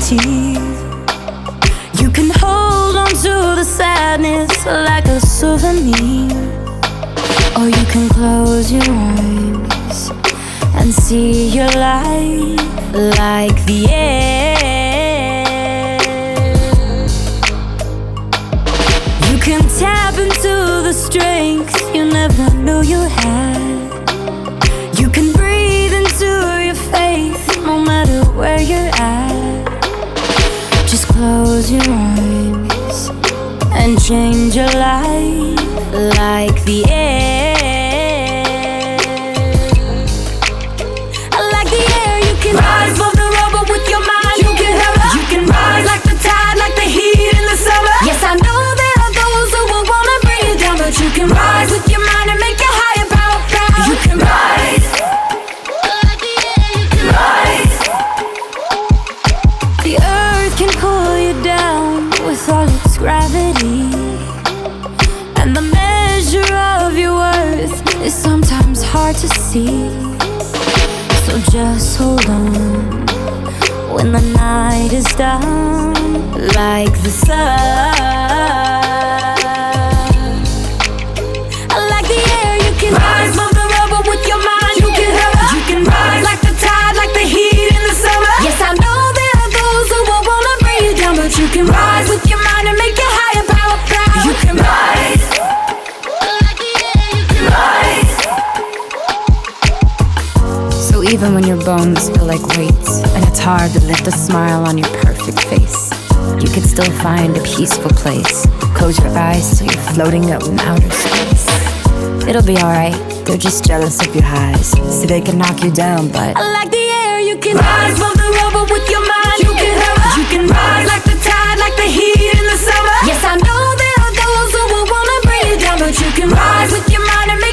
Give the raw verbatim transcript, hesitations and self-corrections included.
reality. You can hold on to the sadness like a souvenir, or you can close your eyes and see your life like the air. You can tap into the strength you never knew you had. You can breathe into your faith no matter where you're at. Just close your eyes and change your life like the air. Like the air, you can rise above the rubble with your mind. You can have it. You can rise like the tide, like the heat in the summer. Yes, I know there are those who will wanna bring you down, but you can rise with your mind and make your higher power proud. You can rise. Like the air, you can rise. The earth can pull you down with all its gravity, and the measure of your worth is sometimes hard to see. So just hold on when the night is done, like the sun. Like the air, you can rise above the rubble with your mind. You can have it. You can rise like the tide, like the heat in the summer. Yes, I know there are those who will wanna bring you down, but you can rise with your mind and make your higher power proud. You can rise. Like the air, you can rise. So even when your bones feel like weights and it's hard to lift a smile on your perfect face, you can still find a peaceful place. Close your eyes so you're floating up in outer space. It'll be alright, they're just jealous of your highs, so they can knock you down, but like the air, you can rise above the rubble with your mind. You can have it. You can rise like the tide, like the heat in the summer. Yes, I know there are those who will wanna bring you down, but you can rise with your mind and make